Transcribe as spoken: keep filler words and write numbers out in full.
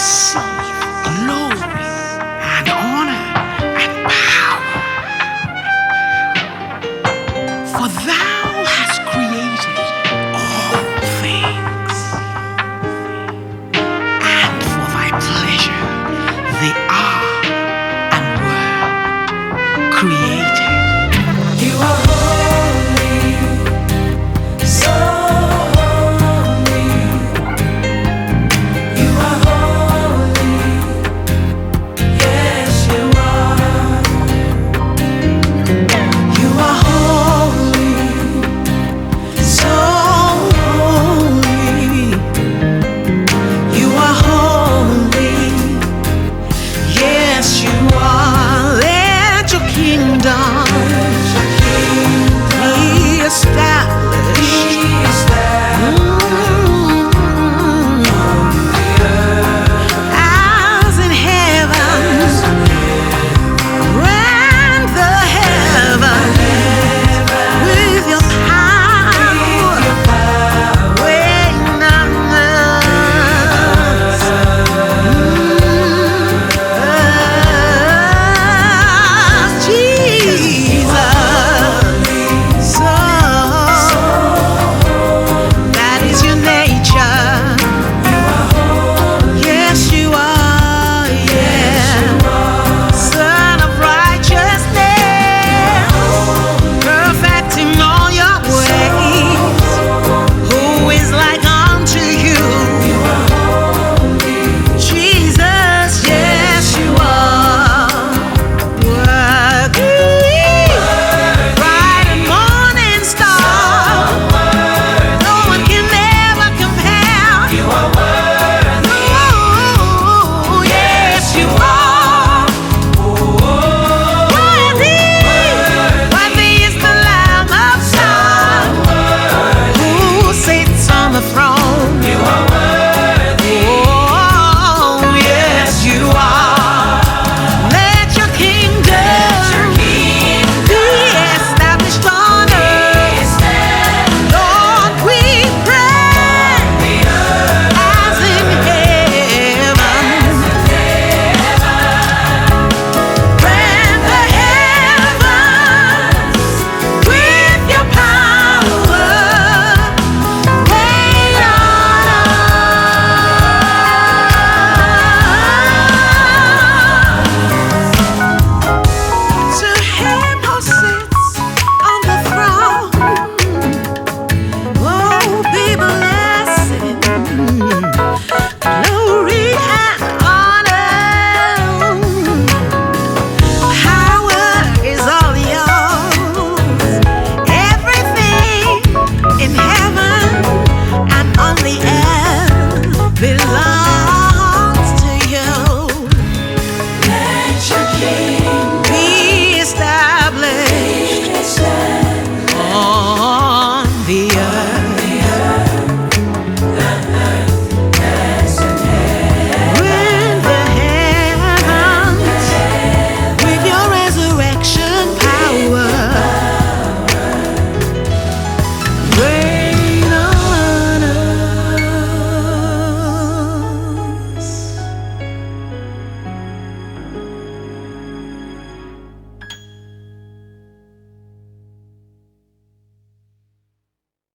receive glory and honor and power. For thou hast created all things, and for thy pleasure they are and were created. You are holy, so holy. You are holy, yes you are. You are holy, so holy. You are holy, yes you are. Let your kingdom